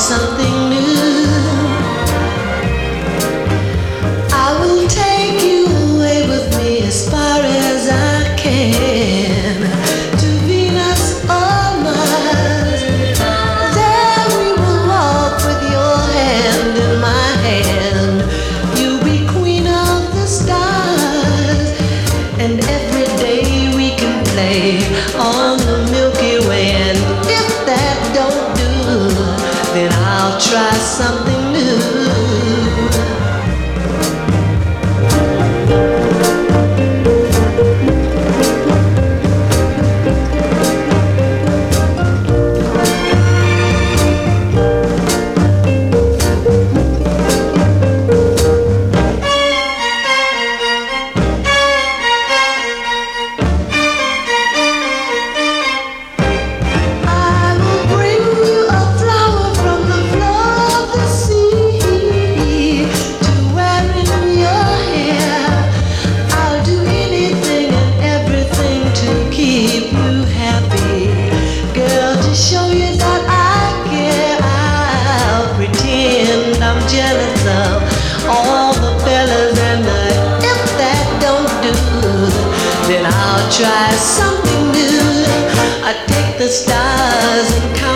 something new. I will take you away with me as far as I can, to Venus or Mars. There we will walk with your hand in my hand. You'll be queen of the stars, and every day we can play on the Milky Way. And if that don't do, then I'll try something new. Show you that I care, I'll pretend I'm jealous of all the fellas, and if that don't do, then I'll try something new. I take the stars and count